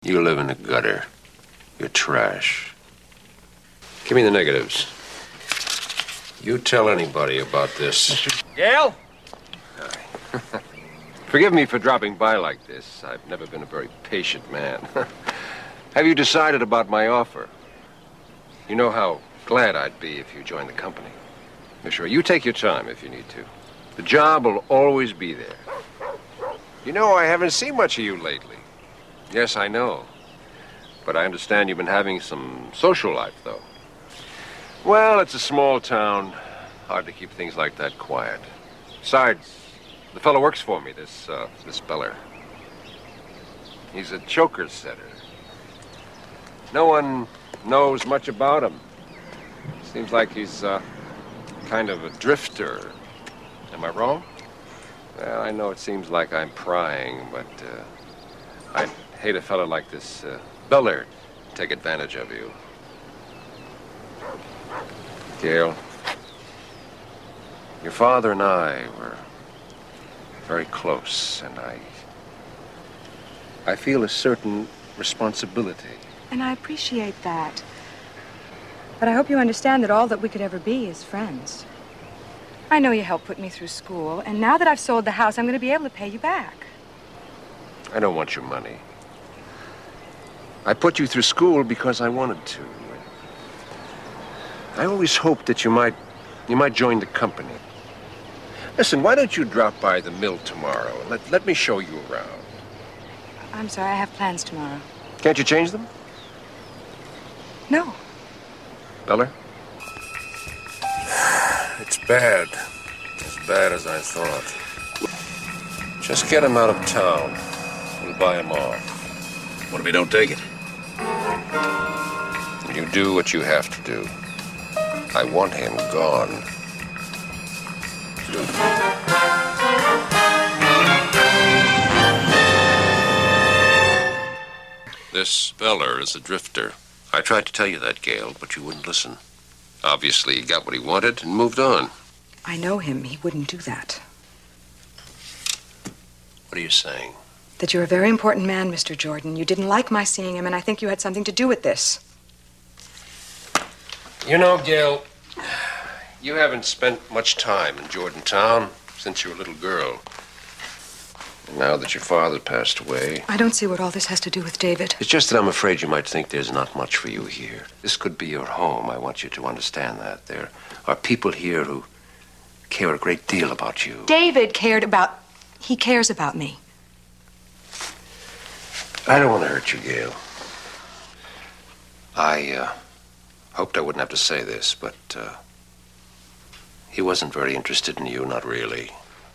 You live in the gutter. You're trash. Give me the negatives. You tell anybody about this. Gail? Hi. Forgive me for dropping by like this. I've never been a very patient man. Have you decided about my offer? You know how glad I'd be if you joined the company. Sure, you take your time if you need to. The job will always be there. You know, I haven't seen much of you lately. Yes, I know. But I understand you've been having some social life, though. Well, it's a small town. Hard to keep things like that quiet. Besides, the fellow works for me, this Beller. He's a choker setter. No one knows much about him. Seems like he's kind of a drifter. Am I wrong? Well, I know it seems like I'm prying, but I'd hate a fellow like this Beller to take advantage of you. Gail, your father and I were very close, and I feel a certain responsibility. And I appreciate that. But I hope you understand that all that we could ever be is friends. I know you helped put me through school, and now that I've sold the house, I'm going to be able to pay you back. I don't want your money. I put you through school because I wanted to. I always hoped that you might join the company. Listen, why don't you drop by the mill tomorrow and let me show you around? I'm sorry, I have plans tomorrow. Can't you change them? No. Beller? It's bad. As bad as I thought. Just get him out of town. We'll buy him off. What if we don't take it? You do what you have to do. I want him gone. This Beller is a drifter. I tried to tell you that, Gail, but you wouldn't listen. Obviously, he got what he wanted and moved on. I know him. He wouldn't do that. What are you saying? That you're a very important man, Mr. Jordan. You didn't like my seeing him, and I think you had something to do with this. You know, Gail, you haven't spent much time in Jordantown since you were a little girl. And now that your father passed away... I don't see what all this has to do with David. It's just that I'm afraid you might think there's not much for you here. This could be your home. I want you to understand that. There are people here who care a great deal about you. David cared about... He cares about me. I don't want to hurt you, Gail. I hoped I wouldn't have to say this, but he wasn't very interested in you, not really.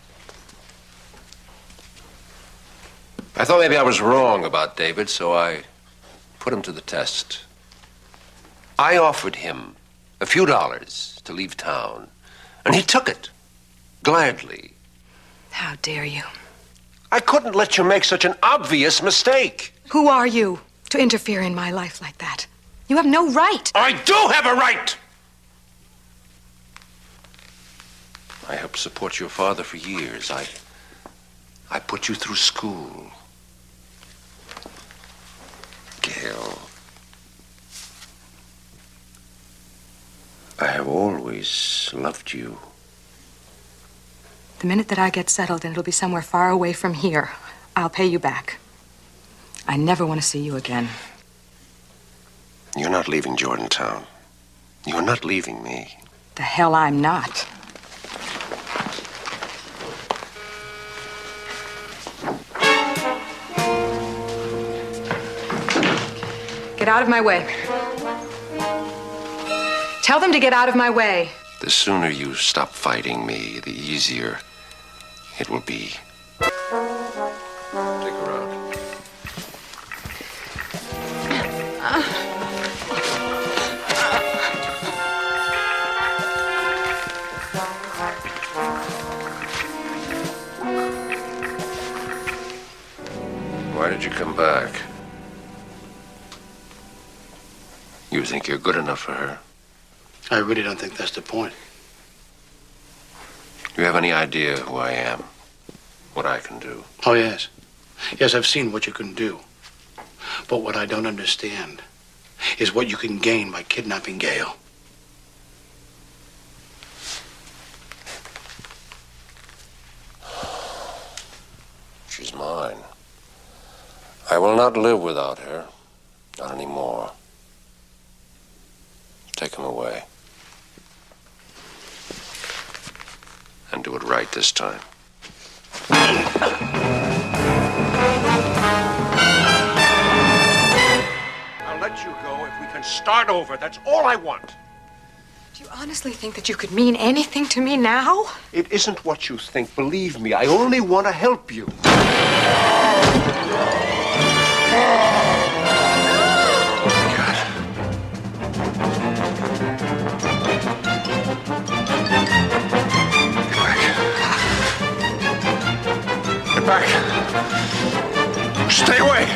I thought maybe I was wrong about David, so I put him to the test. I offered him a few dollars to leave town, and he took it, gladly. How dare you? I couldn't let you make such an obvious mistake. Who are you to interfere in my life like that? You have no right. I do have a right! I helped support your father for years. I put you through school. Gail, I have always loved you. The minute that I get settled and it'll be somewhere far away from here, I'll pay you back. I never want to see you again. You're not leaving Jordantown. You're not leaving me. The hell I'm not. Get out of my way. Tell them to get out of my way. The sooner you stop fighting me, the easier it will be. Stick around. Why did you come back? You think you're good enough for her? I really don't think that's the point. Do you have any idea who I am? What I can do? Oh, yes. Yes, I've seen what you can do. But what I don't understand is what you can gain by kidnapping Gail. She's mine. I will not live without her. Not anymore. Take him away. And do it right this time. I'll let you go if we can start over. That's all I want. Do you honestly think that you could mean anything to me now? It isn't what you think. Believe me, I only want to help you. Get back. Stay away.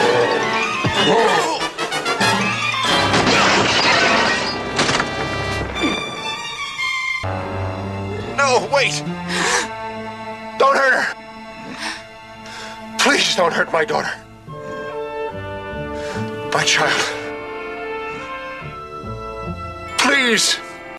No, wait. Don't hurt her. Please don't hurt my daughter. My child. Please.